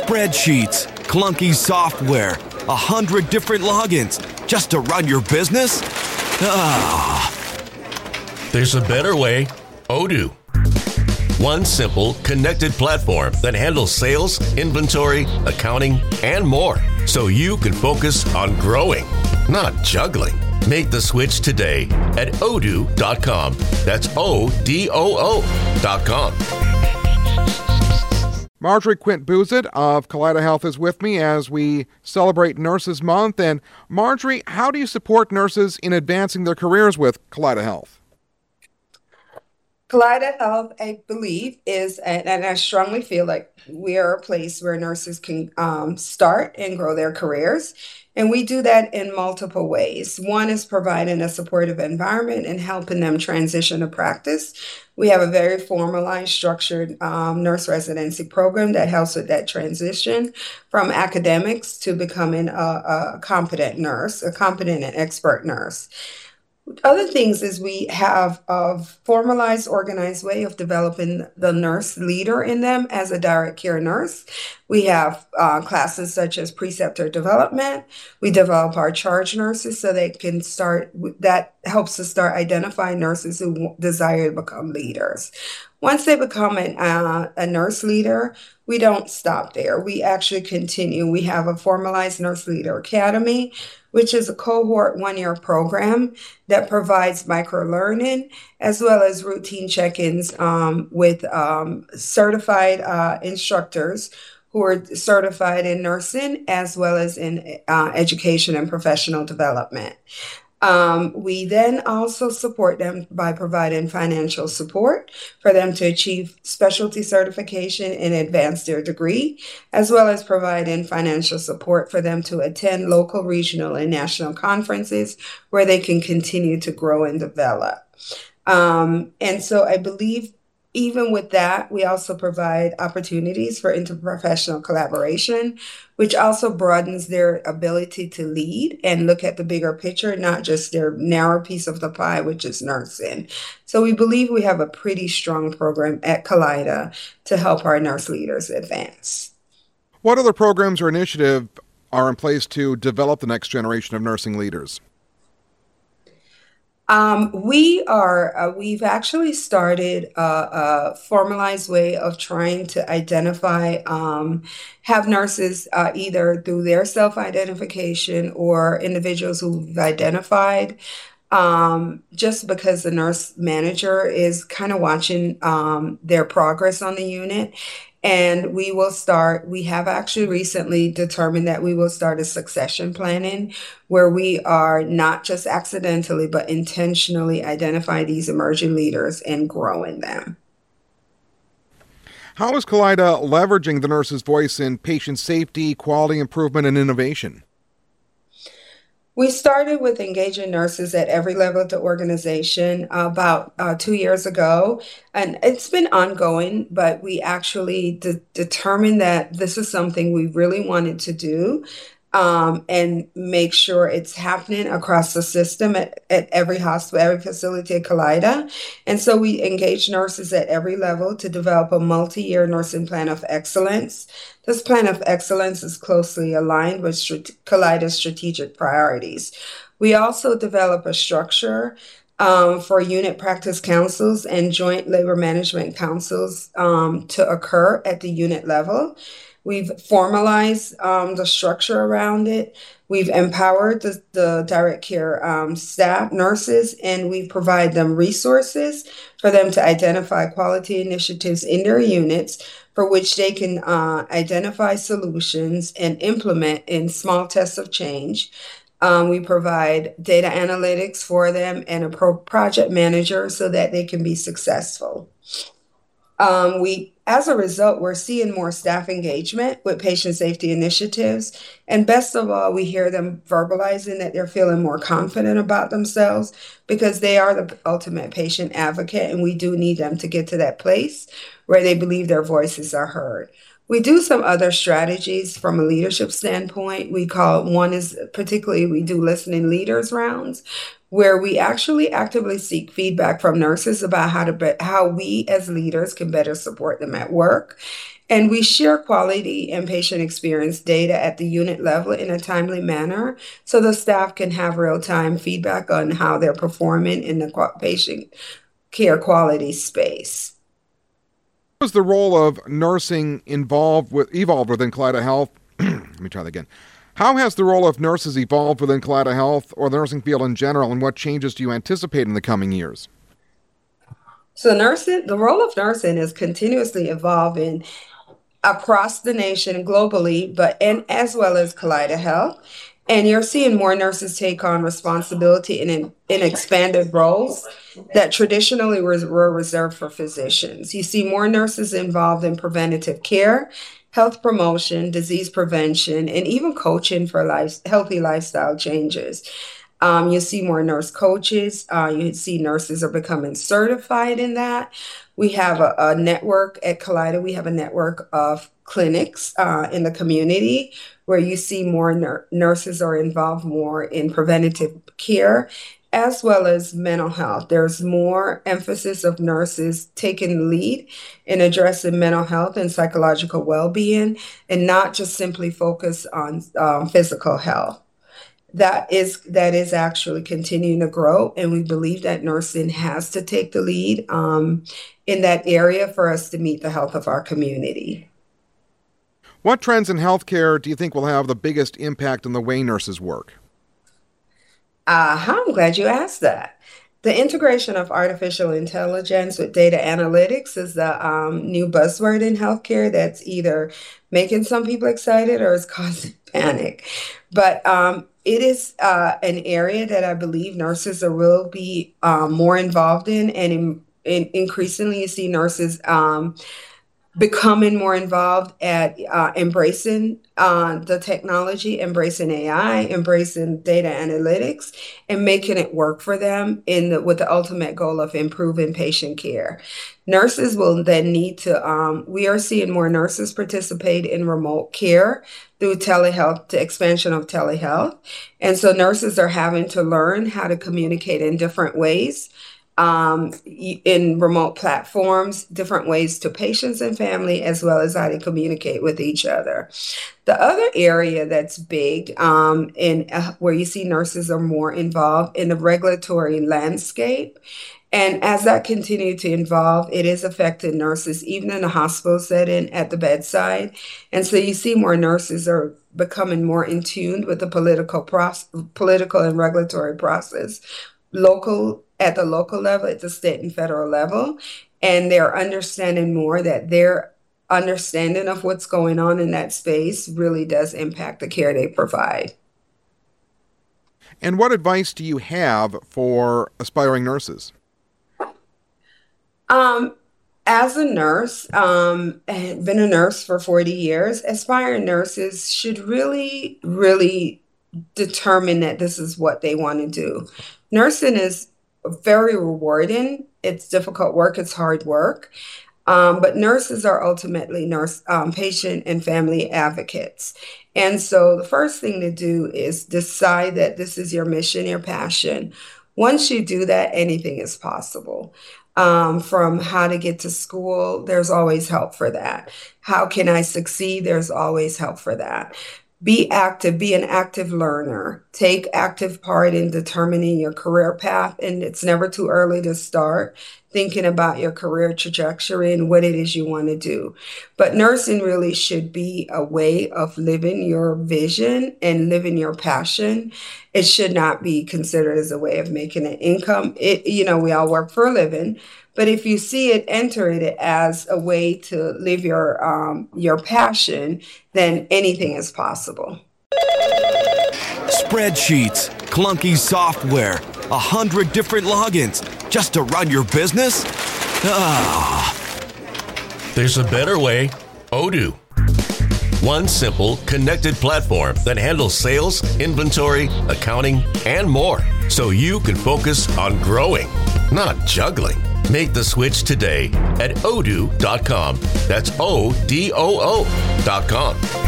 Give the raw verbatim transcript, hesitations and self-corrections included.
Spreadsheets, clunky software, a hundred different logins just to run your business? Ah. There's a better way. Odoo. One simple, connected platform that handles sales, inventory, accounting, and more, so you can focus on growing, not juggling. Make the switch today at odoo dot com. That's O D O O dot com. Marjorie Quint-Buzet of Kaleida Health is with me as we celebrate Nurses Month. And Marjorie, how do you support nurses in advancing their careers with Kaleida Health? Kaleida Health, I believe, is, and I strongly feel like we are a place where nurses can um, start and grow their careers. And we do that in multiple ways. One is providing a supportive environment and helping them transition to practice. We have a very formalized, structured um, nurse residency program that helps with that transition from academics to becoming a, a competent nurse, a competent and expert nurse. Other things is we have a formalized, organized way of developing the nurse leader in them as a direct care nurse. We have uh, classes such as preceptor development. We develop our charge nurses so they can start, that helps us start identifying nurses who desire to become leaders. Once they become an, uh, a nurse leader, we don't stop there. We actually continue. We have a formalized nurse leader academy, which is a cohort one-year program that provides micro-learning as well as routine check-ins um, with um, certified uh, instructors who are certified in nursing as well as in uh, education and professional development. Um, we then also support them by providing financial support for them to achieve specialty certification and advance their degree, as well as providing financial support for them to attend local, regional, and national conferences where they can continue to grow and develop. Um, and so I believe even with that, we also provide opportunities for interprofessional collaboration, which also broadens their ability to lead and look at the bigger picture, not just their narrow piece of the pie, which is nursing. So we believe we have a pretty strong program at Kaleida to help our nurse leaders advance. What other programs or initiatives are in place to develop the next generation of nursing leaders? Um, we are, uh, we've actually started a, a formalized way of trying to identify, um, have nurses uh, either through their self-identification or individuals who've identified, um, just because the nurse manager is kind of watching um, their progress on the unit. And we will start, we have actually recently determined that we will start a succession planning where we are not just accidentally, but intentionally identify these emerging leaders and growing them. How is Kaleida leveraging the nurse's voice in patient safety, quality improvement, and innovation? We started with engaging nurses at every level of the organization about uh, two years ago, and it's been ongoing, but we actually de- determined that this is something we really wanted to do um, and make sure it's happening across the system at, at every hospital, every facility at Kaleida. And so we engage nurses at every level to develop a multi-year nursing plan of excellence. This plan of excellence is closely aligned with Strate- Kaleida's strategic priorities. We also develop a structure um, for unit practice councils and joint labor management councils um, to occur at the unit level. We've formalized um, the structure around it. We've empowered the, the direct care um, staff, nurses, and we provide them resources for them to identify quality initiatives in their units for which they can uh, identify solutions and implement in small tests of change. Um, we provide data analytics for them and a pro- project manager so that they can be successful. Um, we, as a result, we're seeing more staff engagement with patient safety initiatives. And best of all, we hear them verbalizing that they're feeling more confident about themselves because they are the ultimate patient advocate. And we do need them to get to that place where they believe their voices are heard. We do some other strategies from a leadership standpoint. We call one is particularly we do listening leaders rounds, where we actually actively seek feedback from nurses about how to be, how we as leaders can better support them at work. And we share quality and patient experience data at the unit level in a timely manner so the staff can have real-time feedback on how they're performing in the patient care quality space. How has the role of nursing involved with evolved within Kaleida Health? Let me try that again. How has the role of nurses evolved within Kaleida Health or the nursing field in general, and what changes do you anticipate in the coming years? So nursing, the role of nursing is continuously evolving across the nation globally, but and as well as Kaleida Health. And you're seeing more nurses take on responsibility in, in, in expanded roles that traditionally were, were reserved for physicians. You see more nurses involved in preventative care, health promotion, disease prevention, and even coaching for life, healthy lifestyle changes. Um, you see more nurse coaches. Uh, you see nurses are becoming certified in that. We have a, a network at Kaleida. We have a network of clinics uh, in the community where you see more nur- nurses are involved more in preventative care as well as mental health. There's more emphasis of nurses taking the lead in addressing mental health and psychological well-being and not just simply focus on um, physical health. That is that is actually continuing to grow, and we believe that nursing has to take the lead um, in that area for us to meet the health of our community. What trends in healthcare do you think will have the biggest impact on the way nurses work? Uh-huh, I'm glad you asked that. The integration of artificial intelligence with data analytics is the um, new buzzword in healthcare that's either making some people excited or is causing panic. But um, it is uh, an area that I believe nurses are, will be um, more involved in, and in, in increasingly you see nurses um, becoming more involved at uh, embracing uh, the technology, embracing A I, embracing data analytics, and making it work for them in the, with the ultimate goal of improving patient care. Nurses will then need to, um, we are seeing more nurses participate in remote care through telehealth, to expansion of telehealth. And so nurses are having to learn how to communicate in different ways. Um, in remote platforms, different ways to patients and family, as well as how to communicate with each other. The other area that's big um, in uh, where you see nurses are more involved in the regulatory landscape. And as that continues to evolve, it is affecting nurses, even in the hospital setting at the bedside. And so you see more nurses are becoming more in tune with the political process, political and regulatory process, local at the local level, at the state and federal level, and they're understanding more that their understanding of what's going on in that space really does impact the care they provide. And what advice do you have for aspiring nurses? Um, as a nurse, um, and been a nurse for forty years, aspiring nurses should really, really determine that this is what they want to do. Nursing is very rewarding. It's difficult work. It's hard work. Um, but nurses are ultimately nurse, um, patient and family advocates. And so the first thing to do is decide that this is your mission, your passion. Once you do that, anything is possible. Um, from how to get to school, there's always help for that. How can I succeed? There's always help for that. Be active, be an active learner. Take active part in determining your career path, and it's never too early to start thinking about your career trajectory and what it is you want to do. But nursing really should be a way of living your vision and living your passion. It should not be considered as a way of making an income. It, you know, we all work for a living, but if you see it, enter it as a way to live your um, your passion, then anything is possible. Spreadsheets, clunky software, a hundred different logins just to run your business? Ah. There's a better way. Odoo. One simple, connected platform that handles sales, inventory, accounting, and more, so you can focus on growing, not juggling. Make the switch today at odoo dot com. That's O D O O dot com.